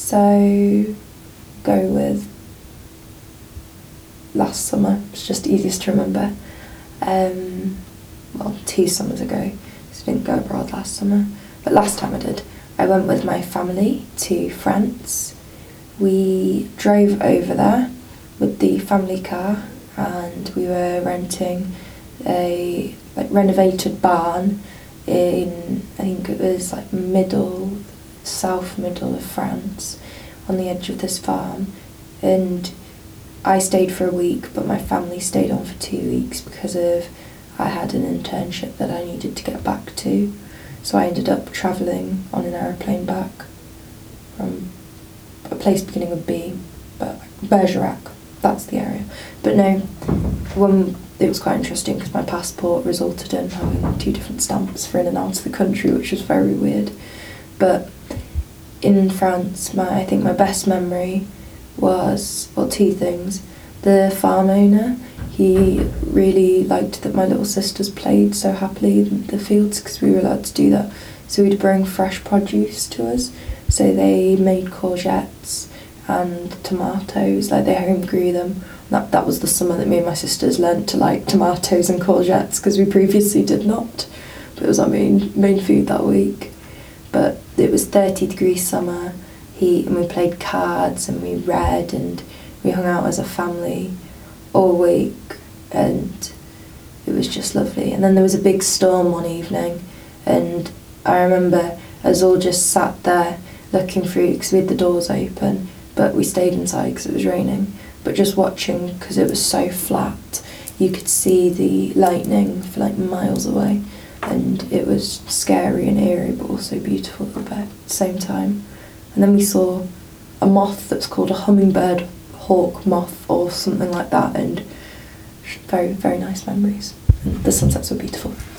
So go with last summer. It's just easiest to remember. Well, 2 summers ago, so I didn't go abroad last summer. But last time I did, I went with my family to France. We drove over there with the family car, and we were renting a renovated barn in, I think it was south middle of France, on the edge of this farm. And I stayed for a week, but my family stayed on for 2 weeks because I had an internship that I needed to get back to. So I ended up travelling on an aeroplane back from a place beginning with B, but Bergerac, that's the area. But no, it was quite interesting because my passport resulted in having 2 different stamps for in and out of the country, which was very weird. But in France, I think my best memory was, 2 things. The farm owner, he really liked that my little sisters played so happily in the fields because we were allowed to do that. So he'd bring fresh produce to us. So they made courgettes and tomatoes, they home grew them. That was the summer that me and my sisters learnt to like tomatoes and courgettes because we previously did not. But it was our main food that week. But it was 30-degree summer, heat, and we played cards and we read and we hung out as a family all week, and it was just lovely. And then there was a big storm one evening, and I remember us all just sat there looking through because we had the doors open, but we stayed inside because it was raining, but just watching because it was so flat. You could see the lightning for miles away, and it was scary and eerie but also beautiful at the same time. And then we saw a moth that's called a hummingbird hawk moth or something like that, and very, very nice memories. And the sunsets were beautiful.